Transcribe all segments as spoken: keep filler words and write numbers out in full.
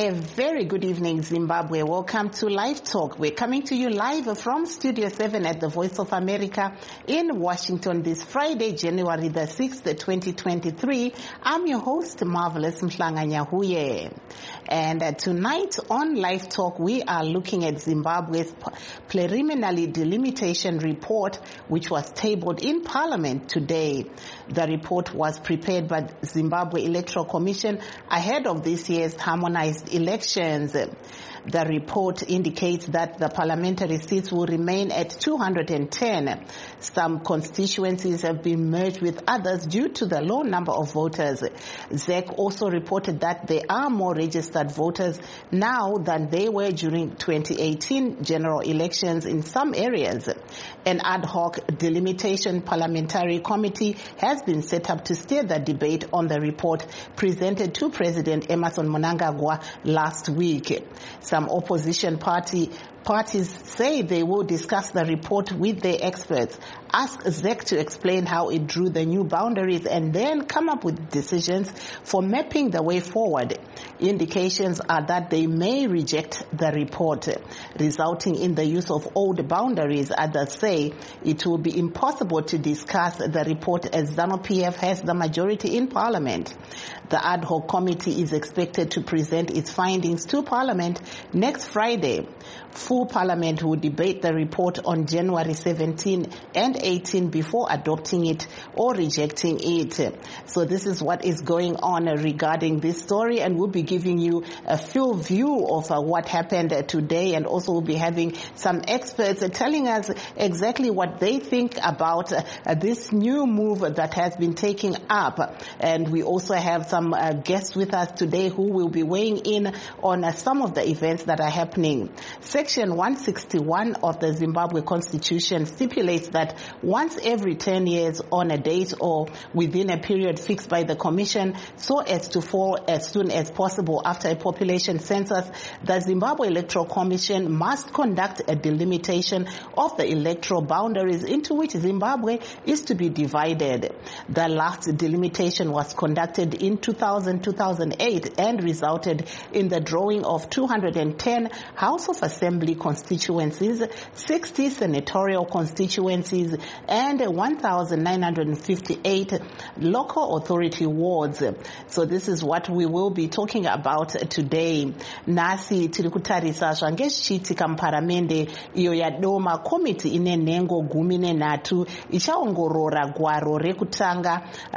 A very good evening, Zimbabwe. Welcome to Live Talk. We're coming to you live from Studio seven at the Voice of America in Washington this Friday, January the sixth, twenty twenty-three. I'm your host, Marvelous Mhlanganyahuye. And uh, tonight on Live Talk, we are looking at Zimbabwe's preliminary delimitation report, which was tabled in Parliament today. The report was prepared by Zimbabwe Electoral Commission ahead of this year's harmonized elections. The report indicates that the parliamentary seats will remain at two hundred ten. Some constituencies have been merged with others due to the low number of voters. Z E C also reported that there are more registered voters now than they were during twenty eighteen general elections in some areas. An ad hoc delimitation parliamentary committee has been set up to steer the debate on the report presented to President Emmerson Mnangagwa last week. Some opposition party Parties say they will discuss the report with their experts, ask Z E C to explain how it drew the new boundaries, and then come up with decisions for mapping the way forward. Indications are that they may reject the report, resulting in the use of old boundaries. Others say it will be impossible to discuss the report as ZANU-P F has the majority in Parliament. The ad hoc committee is expected to present its findings to Parliament next Friday. Full Parliament will debate the report on January seventeenth and eighteenth before adopting it or rejecting it. So this is what is going on regarding this story, and we'll be giving you a full view of uh, what happened uh, today, and also we'll be having some experts uh, telling us exactly what they think about uh, uh, this new move that has been taken up. And we also have some uh, guests with us today who will be weighing in on uh, some of the events that are happening. Section one sixty-one of the Zimbabwe Constitution stipulates that once every ten years on a date or within a period fixed by the Commission so as to fall as soon as possible after a population census, the Zimbabwe Electoral Commission must conduct a delimitation of the electoral boundaries into which Zimbabwe is to be divided. The last delimitation was conducted in two thousand to two thousand eight and resulted in the drawing of two hundred ten House of Assembly constituencies, sixty senatorial constituencies, and one thousand nine hundred fifty-eight local authority wards. So this is what we will be talking about today. Nasi tirikutarisa zvange zvichiitika muparamende iyo yadoma komiti ine nhengo gumi nenhatu ichaongorora gwaro rekutanga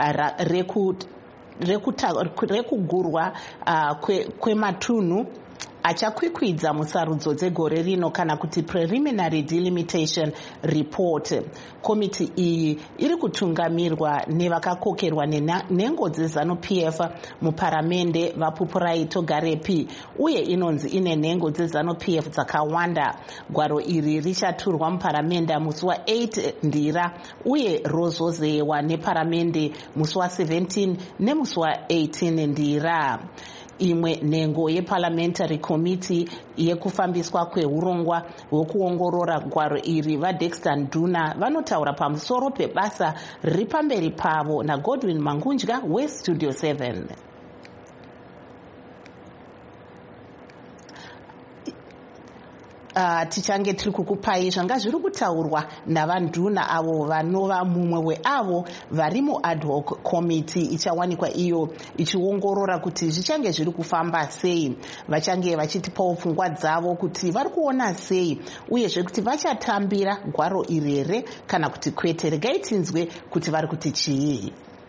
reku rekugurwa kwematunhu achakwikwidza musarudzo dzegore rino kana kuti preliminary delimitation report. Komiti iyi iri kutungamirwa nevakakokerwa nenhengo dzeZANU-P F muparamende vaPupurai Togarepi, uye inonzi ine nhengo dzeZANU-P F dzakawanda. Gwaro iri richaturwa muparamende musi wa-eight Ndira uye rozozewa neparamende musi wa-seventeen nemusi wa-eighteen Ndira. Imwe nhengo yeparliamentary committee yekufambiswa kweurongwa hwekuongorora gwaro iri vaDexter Nduna vanotaura pamusoro pebasa riri pamberi pavo naGodwin Mangunja weStudio seven. Uh, tichange tiri kukupai zvanga zviri kutaurwa navanduna avo vanova mumwe weavo vari muad hoc committee ichawanikwa iyo ichiongorora kuti zvichange zviri kufamba sei. Vachange vachitipawo pfungwa dzavo kuti vari kuona sei uyezve kuti vachatambira gwaro iri here kana kuti kwete. Regai tinzwe kuti vari kuti chii.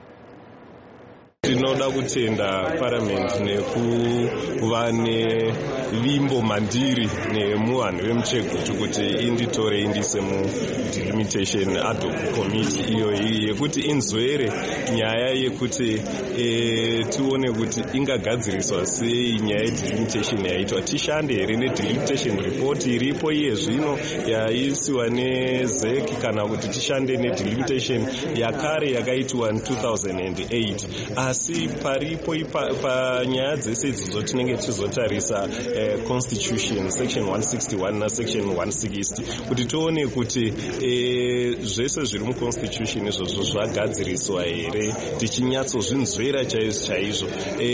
Tinoda kutenda parliament nekuva nevimbo mandiri nemuvanhu vemuchekutu kuti inditore indise mudelimitation ad hoc committee iyo yekuti inzwere nyaya yekuti e, tione kuti ingagadziriswa sei nyaya yedelimitation yaitwa. Tishande here nedelimitation report iripo iye zvino yaisiwa neZ E C kana kuti tishande nedelimitation yakare yakaitwa in two thousand eight. Asi kuti paripo panyaya dzese idzodzo tinenge tichizotarisa constitution section one sixty-one na section one sixty kuti tione kuti zvese zviri muconstitution izvozvo zvagadziriswa here, tichinyatsozvinzvera chaizvo chaizvo.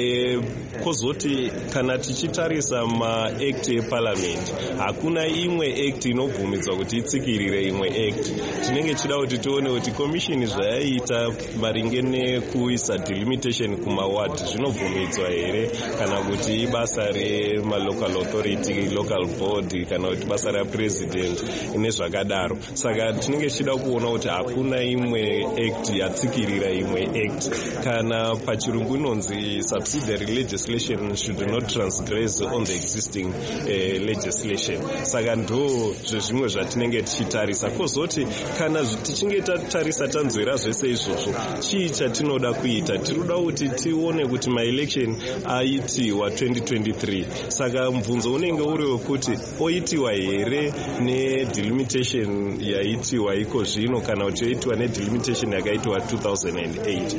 Kozoti kana tichitarisa maact eparliament hakuna imwe act inobvumidzwa kuti itsikirire imwe act. Tinenge tichida kuti tione kuti commission zvayaita maringe nekuisa delimitation kumaward zvinobvumidzwa here, kana kuti ibasa remalocal authority, local board, kana kuti basa rapresident nezvakadaro. Saka tinenge tichida kuona kuti hakuna imwe act yatsikirira imwe act. Kana pachirungu inonzi subsidiary legislation should not transgress on the existing uh, legislation. Saka ndo zvezvimwe zvatinenge tichitarisa. Kozoti kana tichinge tatarisa tanzwera zvese izvozvo, chii chatinoda kuita? Tinoda kuti tione kuti maelection aitiwa twenty twenty-three. Saka mvunzo unenge uri wekuti oitiwa here nedelimitation yaitiwa iko zvino, kana kuti yoitiwa nedelimitation yakaitiwa two thousand eight.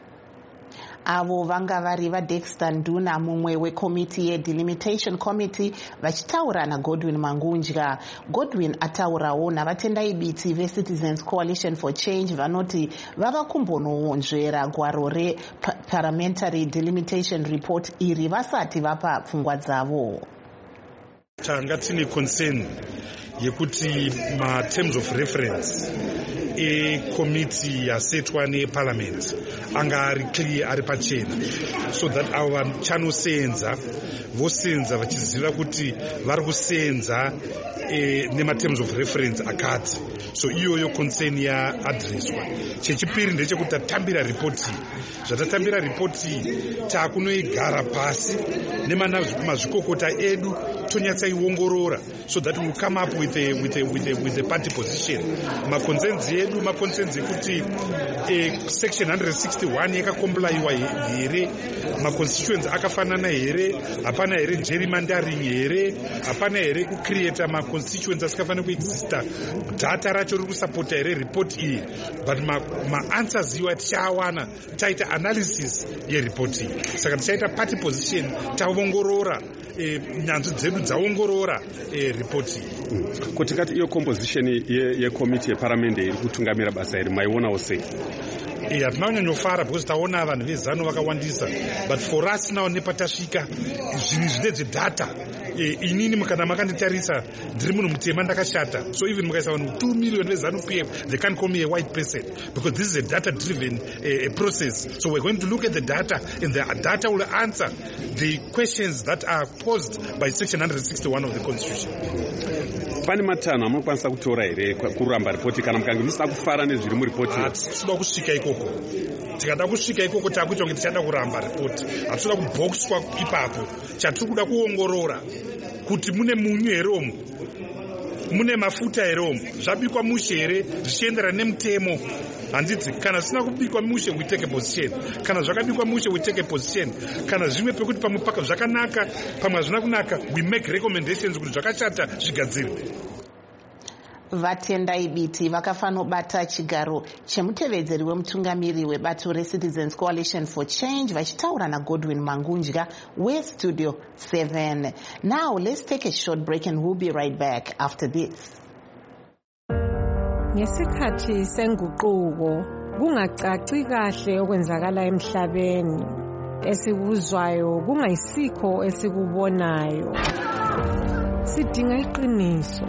Avo vanga vari vaDexter Nduna, mumwe wekomiti yedelimitation committee, vachitaura naGodwin Mangunja. Godwin ataurawo navatendai biti veCitizens Coalition for Change vanoti vava kumbononzvera gwaro reparliamentary delimitation report iri vasati vapa pfungwa dzavo. Tanga tine concern yekuti ma terms of reference ekomiti yasetwa neparliament anga ari clear, ari pachena, so that ava chanosenza vosenza vachiziva kuti vari kusenza e, nema terms of reference akati. So iyoyo concern yaadreswa. Chechipiri ndechekuti tatambira ripoti. Zvatatambira ripoti takunoigara pasi nemana mazvikokota edu tonyatsaiongorora, so that we will come up with a with a with a with a party position. Ma concerns edu ma concerns ekuti eh, section one sixty-one yakakomplaiwa here, ma constituents akafanana here, hapana here gerrymandering here, hapana here ku create ma constituents asikafanira kuexista, data racho riri kusupporta here report iyi. But ma, ma answers iwa tichawana taita analysis ye report iyi. Saka tichaita party position, taongorora E, nyanzvi dzedu dzaongorora e, ripoti mm. Kuti kati iyo composition yekomiti ye yeparliament iri kutungamira basa iri maionawo sei? E, hatina kunyanyofara because taona vanhu vezano vakawandisa, but for us now nepatasvika zvinhu zvine zvedata. E, inini kana makanditarisa ndiri munhu mutema ndakashata, so even mukaisa vanhu two million vezanu P F, they can't call me a white person because this is a data driven uh, process. So we're going to look at the data, and the data will answer the questions that are posed by section one sixty-one of the constitution. Pane matano amunokwanisa kutora here kuramba ripoti kana mukange musina kufara nezviri muripoti? Hatinoda kusvika ikoko. Tikada kusvika ikoko takuita kunge tichada kuramba ripoti. Hatinoda kubhokiswa ipapo. Chatiri kuda kuongorora kuti mune munyu here umu, mune mafuta here umu, zvabikwa mushe here zvichienderana nemutemo. Handiti kana sina kubikwa mushe we take a position, kana zvakabikwa mushe we take a position, kana zvimwe pekuti pamwe paka zvakanaka pamwe hazvina kunaka we make recommendations kuti zvakashata zvigadzirwe. Vatendai biti vakafanobata chigaro chemutevedzeri wemutungamiri webato reCitizens Coalition for Change vachitaura naGodwin Mangunja weStudio seven. Now let's take a short break and we'll be right back after this. Ngesikhathi senguquko kungacaci kahle okwenzakala emhlabeni, esikuzwayo kungayisikho esikubonayo. Sidinga iqiniso.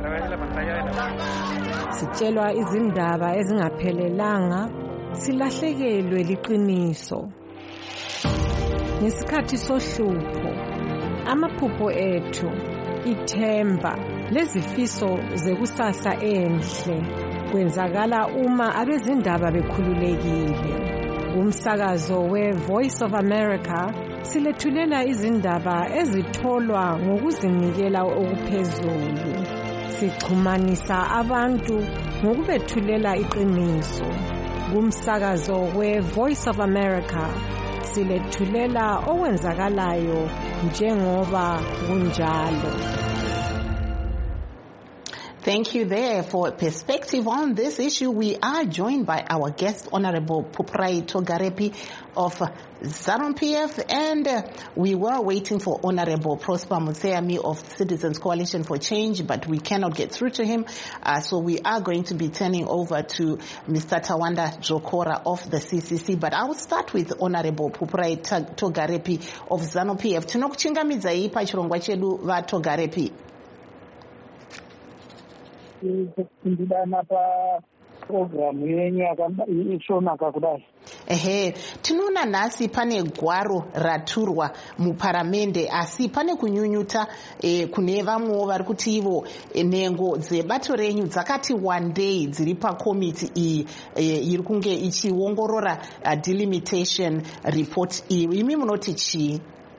Sitshelwa izindaba ezingaphelelanga, silahlekelwe liqiniso. Ngesikhathi sohlupho, amaphupho ethu, ithemba lezifiso zekusasa enhle kwenzakala uma abezindaba bekhululekile. Umsakazo we-Voice of America silethulela izindaba ezitholwa ngokuzinikela okuphezulu. Sixhumanisa abantu ngokubethulela iqiniso. Kumsakazo we-Voice of America silethulela okwenzakalayo njengoba kunjalo. Thank you there for perspective on this issue. We are joined by our guest, Honorable Phupurae Togarepi of ZANU P F, and uh, we were waiting for Honorable Prosper Motseami of Citizens Coalition for Change, but we cannot get through to him. Uh, so we are going to be turning over to Mister Tawanda Jokora of the C C C. But I will start with Honorable Phupurae Togarepi of ZANU P F. Tinokuchingamidza ipa chirongwa chedu va Togarepi. Ndidana pa program yenyu ishonaka kudai. Ehe, tinoona nhasi pane gwaro raturwa muparamende, asi pane kunyunyuta eh, kune vamwewo vari kuti ivo eh, nhengo dzebato renyu dzakati wandei dziri pakomiti iyi eh, iri kunge ichiongorora uh, delimitation report iyi. Imi munoti chii?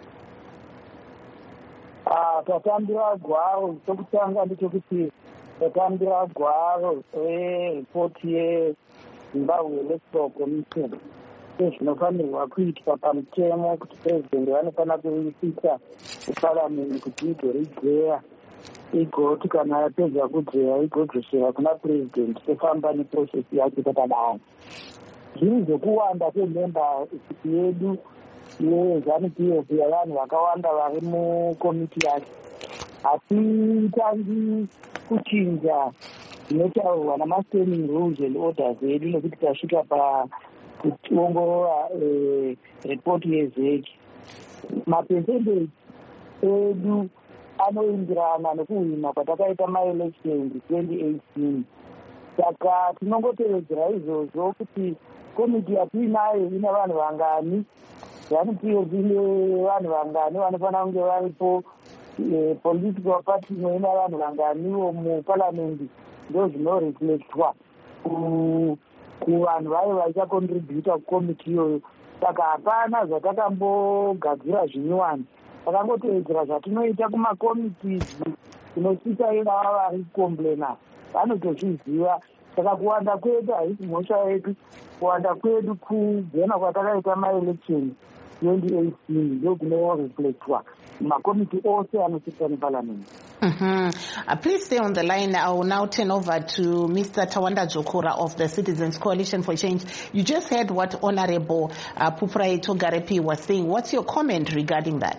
Ah, tatambira gwaro chokutanga ndechekuti tatambira gwaro repoti yeZimbabwe Electoral Commission ezvinofanirwa kuitwa pamutemo kuti purezidendi vanofanira kuisisa kuparamende kuti igoridzeya igoti kana yapedza kudzeya igodzoshera kuna purezidendi tofamba neprosesi yacho takadaro. Zviri zvokuwanda kwememba yedu yeZANU P F yavanhu vakawanda vari mukomiti yacho hatitangi kuchinja zvinotaurwa namastanding rules and orders edu nekuti tasvika pakuongorora repoti yezeki. Mapercentage edu anoindirana nekuhwina kwatakaita maelections twenty eighteen. Saka tinongotevedzera izvozvo kuti komiti yatiinayo ina vanhu vangani, ZANU P F ine vanhu vangani vanofanira kunge varipo, political party ina vanhu vanganiwo muparliament, ndo zvinoreflectwa kuvanhu vayo vachacontributa kukomiti iyoyo. Saka hapana zvatakambogadzira zvinyuwani, takangotevedzera zvatinoita kumakomitizi tinosisa ivava vari kukomplena vanotozviziva. Saka kuwanda kwedu haisi mhosva yedu, kuwanda kwedu kugona kwatakaita maelection twenty eighteen ndo kunoreflectwa makomiti ose anosisa neparliament. Mm-hmm. Uh, please stay on the line. I will now turn over to Mister Tawanda Jokora of the Citizens Coalition for Change. You just heard what Honorable uh, Phupurae Togarepi was saying. What's your comment regarding that?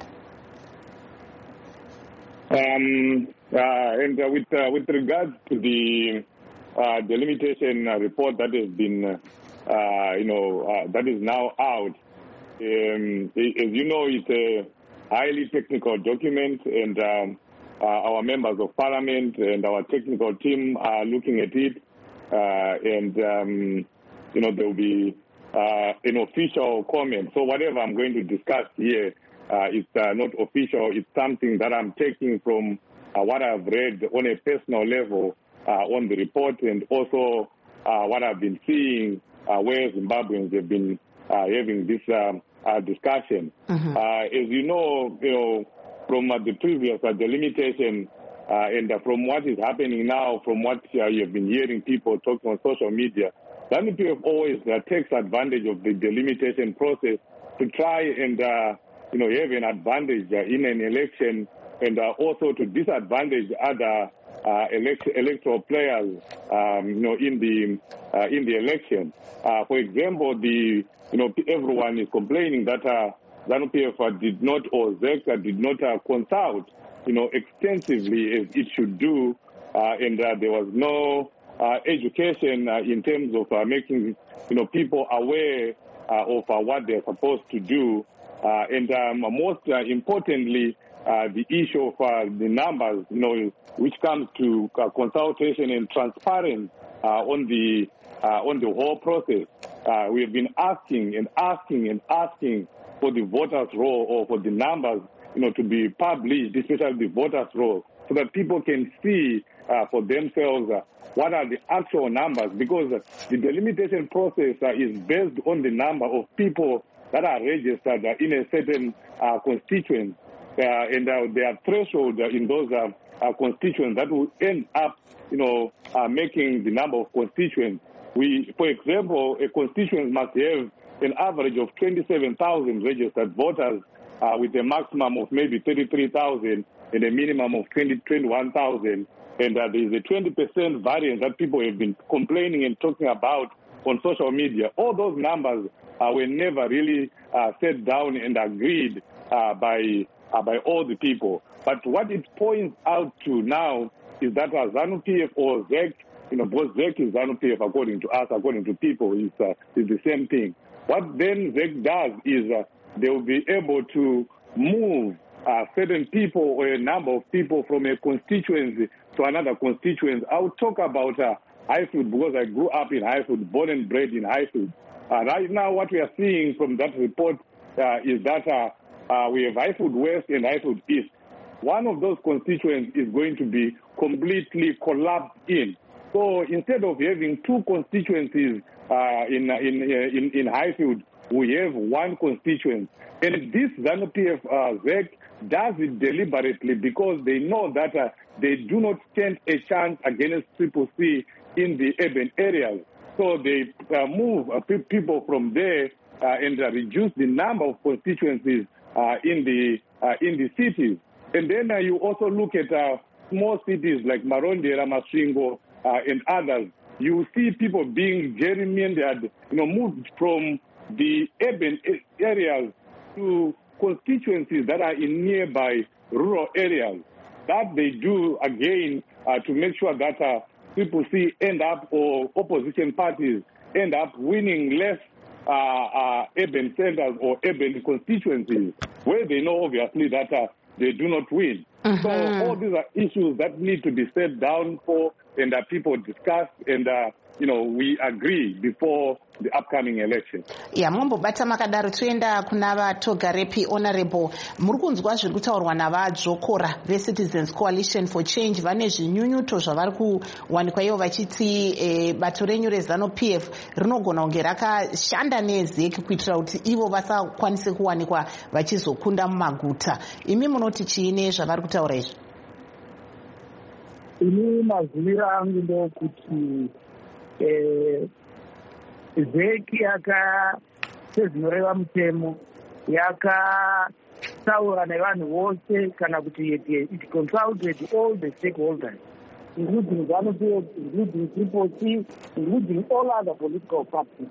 Um, uh, and uh, with uh, with regards to the uh, delimitation uh, report that has been, uh, uh, you know, uh, that is now out, um, as you know, it's a highly technical document, and um, uh, our members of parliament and our technical team are looking at it, uh, and um, you know, there will be uh, an official comment. So whatever I'm going to discuss here, uh, it's uh, not official. It's something that I'm taking from uh, what I've read on a personal level uh, on the report, and also uh, what I've been seeing uh, where Zimbabweans have been uh, having this um, uh, discussion. Mm-hmm. Uh, as you know, you know, from uh, the previous uh, delimitation uh, and uh, from what is happening now, from what uh, you have been hearing people talking on social media, ZANU P F always uh, takes advantage of the delimitation process to try and uh, you know, have an advantage uh, in an election, and uh, also to disadvantage other uh, elect- electoral players, um, you know, in the uh, in the election. Uh, for example, the you know everyone is complaining that uh, ZANU P F did not, or ZEC did not uh, consult, you know, extensively as it should do, uh, and uh, there was no uh, education uh, in terms of uh, making you know people aware uh, of uh, what they're supposed to do. Uh, and um, most uh, importantly, uh, the issue of uh, the numbers, you know, which comes to uh, consultation and transparency uh, on the uh, on the whole process. Uh, we have been asking and asking and asking for the voters' roll, or for the numbers, you know, to be published, especially the voters' roll, so that people can see uh, for themselves uh, what are the actual numbers, because uh, the delimitation process uh, is based on the number of people that are registered uh, in a certain uh, constituent, uh, and uh, there are thresholds uh, in those uh, uh, constituents that will end up, you know, uh, making the number of constituents. We, for example, a constituent must have an average of twenty-seven thousand registered voters, uh, with a maximum of maybe thirty-three thousand and a minimum of twenty, twenty-one thousand And uh, there's a twenty percent variance that people have been complaining and talking about on social media. All those numbers uh, were never really uh, set down and agreed uh, by uh, by all the people. But what it points out to now is that uh, ZANU-P F or Z E C, you know, both Z E C is ZANU-P F according to us, according to people, is, uh, is the same thing. What then Z E C does is uh, they will be able to move uh, certain people or a number of people from a constituency to another constituency. I will talk about uh, Highfield because I grew up in Highfield, born and bred in Highfield. Uh, right now what we are seeing from that report uh, is that uh, uh, we have Highfield West and Highfield East. One of those constituents is going to be completely collapsed in. So instead of having two constituencies uh, in, in, in, in Highfield, we have one constituent. And this ZANU-P F uh, Z E C does it deliberately because they know that uh, they do not stand a chance against Triple C in the urban areas. So they uh, move uh, pe- people from there uh, and uh, reduce the number of constituencies uh, in the uh, in the cities. And then uh, you also look at uh, small cities like Marondera, Masvingo, uh, and others. You see people being gerrymandered, you know, moved from the urban areas to constituencies that are in nearby rural areas. That they do, again, uh, to make sure that uh, people see end up, or opposition parties end up winning less uh, uh, urban centers or urban constituencies, where they know, obviously, that uh, they do not win. Mm-hmm. So all these are issues that need to be set down for and that people discuss and, uh, you know, we agree before the upcoming election. Yeah, Mombo bata makadaro tuenda kuna vatogarepi honorable muri kunzwa zviri kutaurwa navadzvokora veCitizens Coalition for Change vane zvinyunyuto zvavari kuwanikwa ivo vachiti eh, bato renyu reZANU-P F rinogona kunge rakashanda neZ E C kuitira kuti ivo vasakwanise kuwanikwa vachizokunda mumaguta. Imi munoti chiine zvavari kutaura izvi? Ini maziviro angu ndokuti eh, Z E C yaka sezvinoreva mutemo yakataura nevanhu vose kana kuti it consulted all the stakeholders including ZANU-P F, including Triple C, including all other political parties.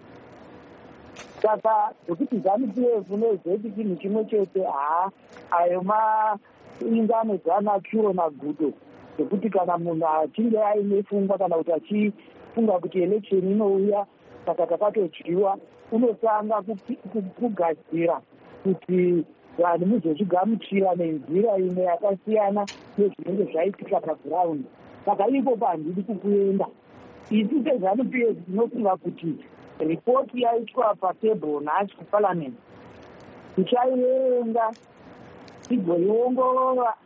Saka zvokuti ZANU-P F neZ E C chinhu chimwe chete haa ayo maingano dzanakiro nagudo zvokuti kana munhu achinge aine pfungwa kana kuti achifunga kuti election inouya saka takatodyiwa unotanga kugadzira kuti vanhu muzochigamuchira nenzira imwe yakasiyana nezvinenge zvaitika pagiraundi. Saka ipo pandidi kukuenda isu seZANU-P F tinofunga kuti ripoti yaitwa patebhuru nhasi kuparliament tichaiverenga tigoiongorora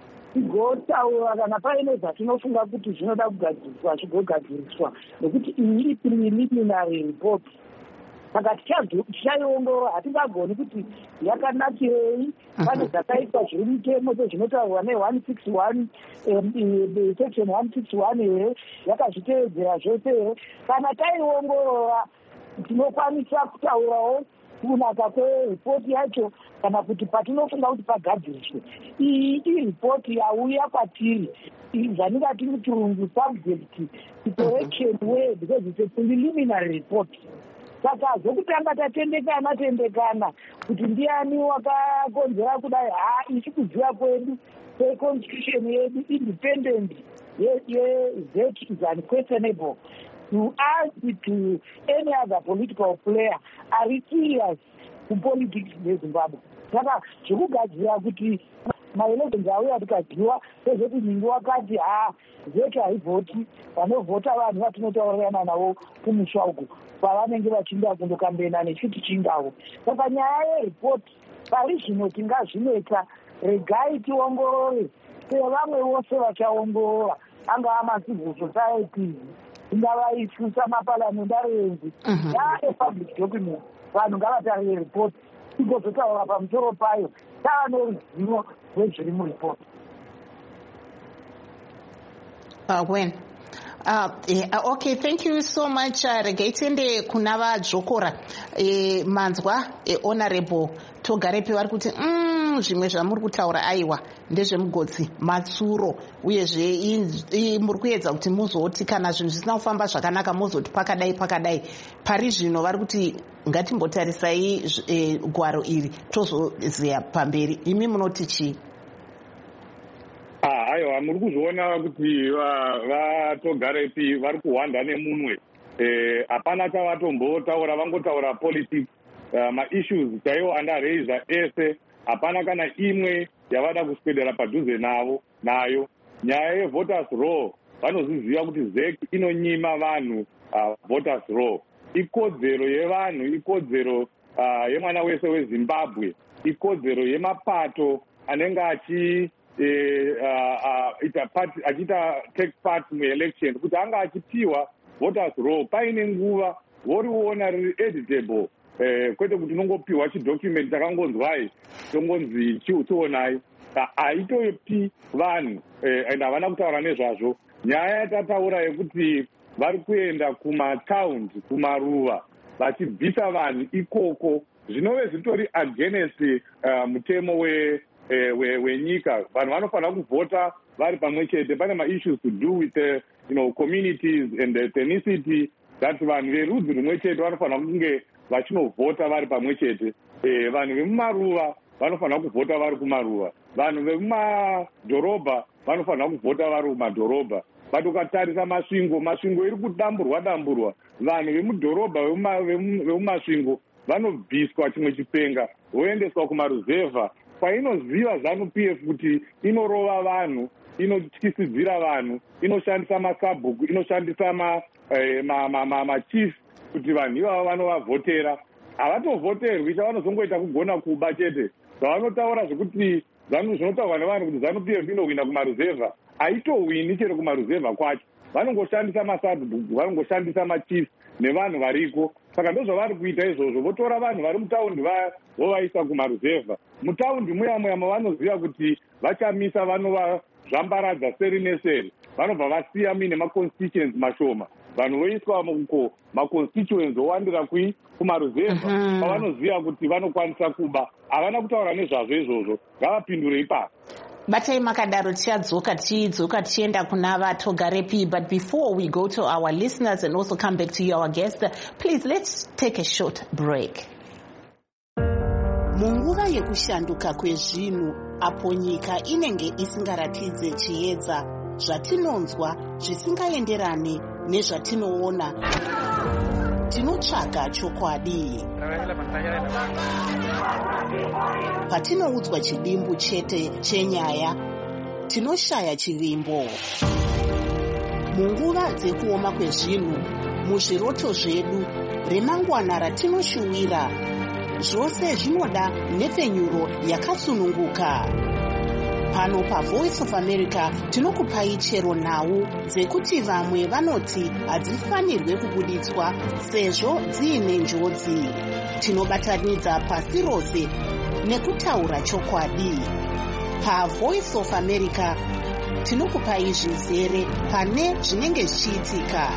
tigotaura kana paine zvatinofunga kuti zvinoda kugadziriswa chigogadziriswa nekuti iyi preliminary report. Saka tichaiongorora hatingagoni kuti yakanakirei. Pane zvakaitwa zviri mutemo sezvinotaurwa ne-one sixty-one section one sixty-one here yakazvitevedzera zvose here. Kana taiongorora tinokwanisa kutaurawo kunaka kweripoti yacho kana kuti patinofunga kuti pagadziriswe. Iyi iripoti yauya kwatiri zvatingati muchirungu subject to correction way because it's a preliminary report. Saka zvokutanga tatendekana tendekana kuti ndiani wakakonzera kudai haa ichi kudziva kwedu kweconstitution yedu independent yeZ E C is unquestionable. To ask to any other political player are serious in politics in Zimbabwe. Saka zvokugadzira kuti maelections auya tikadyiwa sezvoti ningi wakati haa Z E C haivhoti, vanovhota vanhu vatinotaurana navo kumusha uku pavanenge vachinda kundokambena nechiti chingavo. Saka nyaya yeripoti pari zvino tingazvinetsa, regai tiongorore sevamwe vose vachaongorora, angava macivil society, ingavaifusa mapalamentarians, yaa public document. Vanhu ngavatarire ripoti tigozotaura pamusoro payo tava noruzivo rwezviri muripoti. Uh, when Uh, yeah, okay, thank you so much. Uh, Regai tiende kuna vadzvokora e, manzwa e, honorable Togarepi vari kuti mm, zvimwe zvamuri kutaura aiwa ndezvemugotsi matsuro uyezve muri kuedza kuti muzoti kana zvinhu zvisina kufamba zvakanaka muzoti pakadai pakadai. Pari zvino vari kuti ngatimbotarisai e, gwaro iri tozozeya pamberi. Imi munoti chii? Ah, aiwa muri kuzviona kuti vaTogarepi vari kuhwanda nemunwe. Hapana eh, chavatombotaura, vangotaura politics. Uh, maissues chaiwo andaraiza ese. Hapana kana imwe yavada kuswedera padhuze navo nayo. Nyaya yevoters law vanozviziva kuti Z E C inonyima vanhu uh, voters law. Ikodzero yevanhu, ikodzero uh, yemwana wese weZimbabwe, ikodzero yemapato anenge achi Eh, uh, uh, part, achita take part muelection kuti anga achipiwa voters law paine nguva voriona riri editable, eh, kwete kuti unongopiwa chidocument chakangonzwai tongonzi chiutionai haitopi vanhu eh, and havana kutaura nezvazvo. Nyaya yatataura yekuti vari kuenda kumataundi kumaruva vachibvisa vanhu ikoko zvinove zvitori against uh, mutemo we wenyika. Vanhu vanofanira kuvhota vari pamwe chete. Pane ma-issues to do with the, you know, communities and the ethnicity that vanhu verudzi rumwe chete vanofanira kunge vachinovhota vari pamwe chete. Eh, vanhu vemumaruva vanofanira kuvhota vari kumaruva. Vanhu vemumadhorobha vanofanira kuvhota vari kumadhorobha. But ukatarisa masvingo, masvingo iri kudamburwa damburwa. Vanhu vemudhorobha vemumasvingo vanobviswa chimwe chipenga voendeswa kumaruzevha kwainoziva ZANU P F kuti inorova vanhu, inotyisidzira vanhu, inoshandisa masabhuku, inoshandisa ma, eh, ma, ma, ma, machief kuti vanhu ivava vanovavhotera. Havatovhoterwi, chavanozongoita kugona kuba chete. Zvavanotaura zvekuti ZANU zvinotaurwa nevanhu kuti ZANU P F inowina kumaruzevha, haitowini chero kumaruzevha kwacho. Vanongoshandisa masabhuku, vanongoshandisa machief nevanhu variko. Saka ndozvavari kuita izvozvo, votora vanhu vari mutaundi vovaisa kumaruzevha. Mutaundi muya muya mavanoziva kuti vachamisa vanova zvambaradza seri neseri, vanobva vasiya mine maconstituents mashoma, vanhu voiswa muko maconstituents owandira kui kumaruzevha pavanoziva kuti vanokwanisa kuba. Havana kutaura nezvazvo izvozvo, ngavapindure ipapo. Batai makadaro tichadzoka tichidzoka tichienda kuna vaTogarepi. But before we go to our listeners and also come back to you, our guest, please let's take a short break. Munguva yekushanduka kwezvinhu apo nyika inenge isingaratidze chiedza, zvatinonzwa zvisingaenderane nezvatinoona, tinotsvaga chokwadi. Patinoudzwa chidimbu chete chenyaya, tinoshaya chivimbo. Munguva dzekuoma kwezvinhu, muzviroto zvedu, remangwana ratinoshuwira, zvose zvinoda nhepfenyuro yakasununguka. Pano paVoice of America tinokupai chero nhau dzekuti vamwe vanoti hadzifanirwe kubuditswa sezvo dziine njodzi. Tinobatanidza pasi rose nekutaura chokwadi. PaVoice of America tinokupai zvizere pane zvinenge zvichiitika.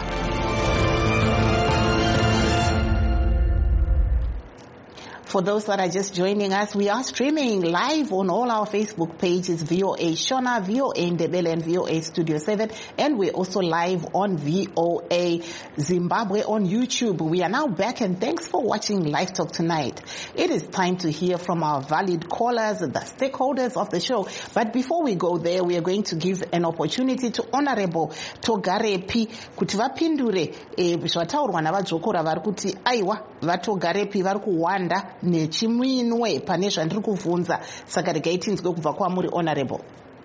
For those that are just joining us, we are streaming live on all our Facebook pages, V O A Shona, V O A Ndebele, and V O A Studio seven. And we're also live on V O A Zimbabwe on YouTube. We are now back, and thanks for watching Live Talk tonight. It is time to hear from our valued callers, the stakeholders of the show. But before we go there, we are going to give an opportunity to Honorable Togarepi kuti vapindure zvataurwa navadzokora vari kuti aiwa vaTogarepi vari kuwanda nechimwinwe pane zvandiri kuvhunza. Saka regai tinzwe kubva kwamuri Honorable.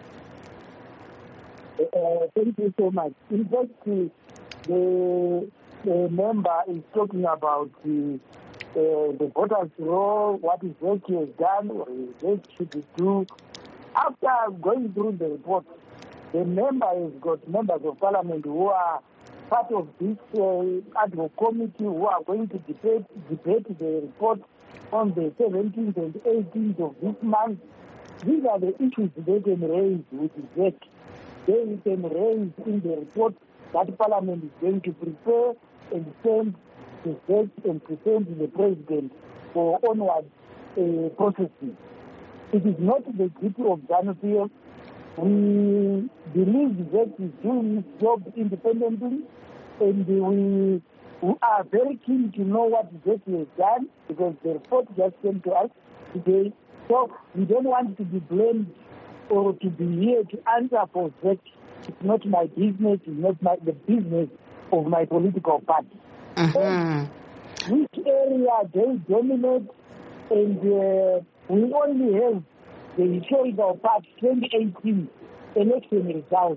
Uh, thank you so much. In fact, the, the member is talking about the, uh, the voters' law, what is Z E C has done, or Z E C should do. After going through the report, the member has got members of parliament who are part of this uh, ad hoc committee who are going to debate, debate the report on the seventeenth and eighteenth of this month. These are the issues they can raise with Z E C. They can raise in the report that Parliament is going to prepare and send the Z E C and present the President for onward uh, processing. It is not the duty of ZANU-P F. We believe the Z E C is doing its job independently, and we, we are very keen to know what the Z E C has done, because the report just came to us today. So we don't want to be blamed or to be here to answer for Z E C. It's not my business, it's not my, the business of my political party. Mm-hmm. Which area they dominate, and uh, we only have the historical part twenty eighteen election results.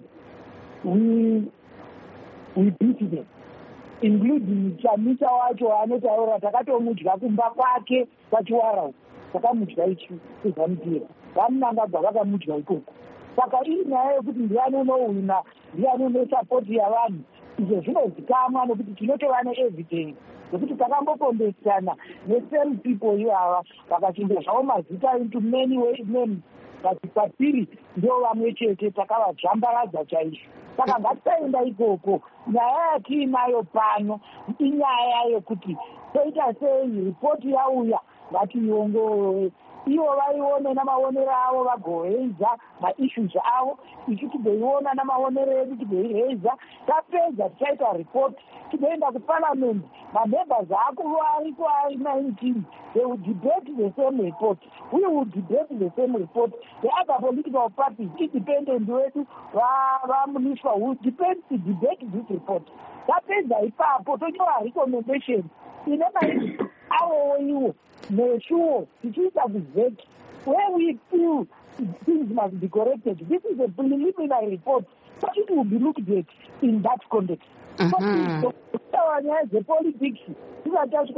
We we beat them, including Chamisa wacho anotaura takatomudya kumba kwake pachiwara takamudya ichi kuzamupira vamunangagwa vakamudya ikoko. Saka iri nyaya yekuti ndiani unowina ndiani unosapoti yavanhu, izvo zvinozikamwa nekuti tinotova neevidence nokuti takambokombesana nesame people ivava vakachinja zvavo mazita into many names, but kwatiri ndo vamwe chete takavadzvambaradza chaizvo. Saka ngatisaenda ikoko. Nyaya yatiinayo pano inyaya yekuti toita sei ripoti yauya ngatiiongorore, ivo vaione namaonero avo vagoheiza maissues avo, isu tigoiona namaonero edu tigoiheiza. Tapedza tichaita report tigoenda kuparliament. Mamembers akuva ariko ari nineteen, they will debate the same report. We will debate the same report. The other political parties, independent wetu vamuniswa, will debate to debate this report. Tapedza ipapo tonyora recommendation ine maizvi avowo iwo neshuwo tichiita kuzeti where we feel things must be corrected. This is a preliminary report, so it will be looked at in that context. Our the politics, we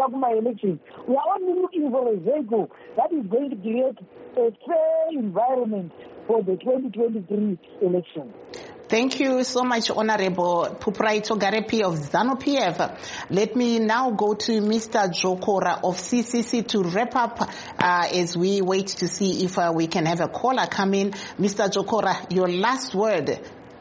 are only looking for a vehicle that is going to create a fair environment for the twenty twenty-three election. Thank you so much, Honorable Phupuraito Garepi of ZANU-P F. Let me now go to Mister Jokora of C C C to wrap up uh, as we wait to see if uh, we can have a caller come in. Mister Jokora, your last word.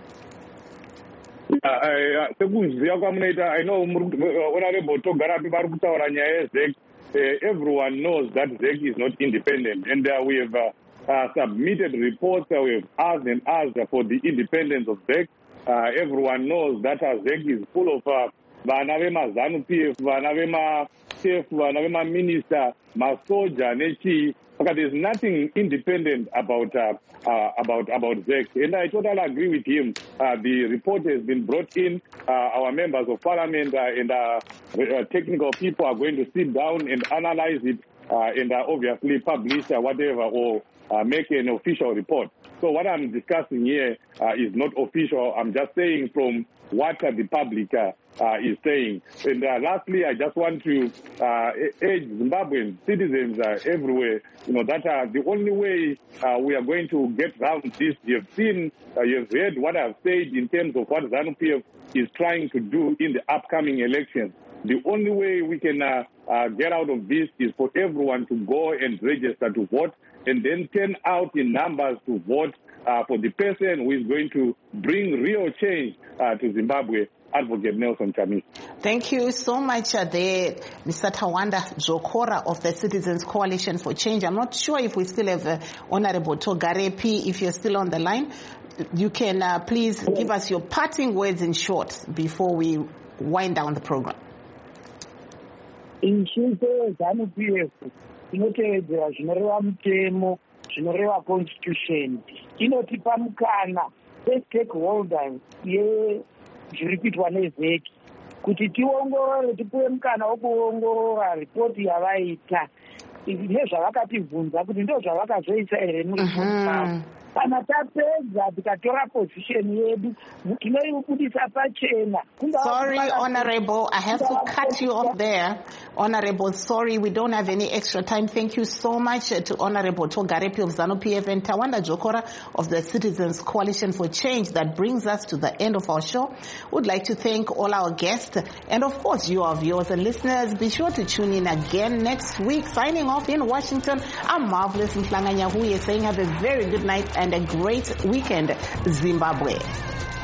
I know Honorable Togarapi Barukutaura nyaya Z E C. Everyone knows that Z E C is not independent, and uh, we have uh, uh, submitted reports. Uh, we have asked and asked for the independence of Z E C. Uh, everyone knows that uh, Z E C is full of vana vema ZANU-P F, vana vema chief, vana vema minister, masoja, nechi. But there's nothing independent about uh, uh, about about Z E C, and I totally agree with him. Uh, the report has been brought in. Uh, our members of parliament uh, and uh, uh, technical people are going to sit down and analyze it, uh, and uh, obviously publish uh, whatever or uh, make an official report. So what I'm discussing here uh, is not official. I'm just saying from what uh, the public uh, uh, is saying. And uh, lastly, I just want to uh, urge Zimbabwean citizens uh, everywhere, you know, that uh, the only way uh, we are going to get around this, you've seen, uh, you've heard what I've said in terms of what ZANU-P F is trying to do in the upcoming elections. The only way we can uh, uh, get out of this is for everyone to go and register to vote, and then turn out in numbers to vote uh, for the person who is going to bring real change uh, to Zimbabwe, Advocate Nelson Chamisa. Thank you so much, uh, there, Mister Tawanda Jokora of the Citizens Coalition for Change. I'm not sure if we still have uh, Honorable Togarepi. If you're still on the line, you can uh, please give us your parting words in short before we wind down the program. In short, ZANU-P F inotevedzera zvinoreva mutemo, zvinoreva constitution, inotipa mukana sestakeholders yezviri kuitwa neZ E C kuti tiongorore, tipuwe mukana wokuongorora ripoti yavaita nezvavakatibvunza kuti ndo zvavakazoisa here muripoti pavo. Kana tapedza tikatora position yedu tinoibudisa pachena. Sorry, Honorable, I have to cut you off there. Honorable, sorry, we don't have any extra time. Thank you so much to Honorable Togarepi of ZANU-P F and Tawanda Jokora of the Citizens Coalition for Change. That brings us to the end of our show. We'd like to thank all our guests and, of course, you, our viewers and listeners. Be sure to tune in again next week. Signing off in Washington, I'm Marvelous Mhlanga Nyahuye saying have a very good night and a great weekend, Zimbabwe.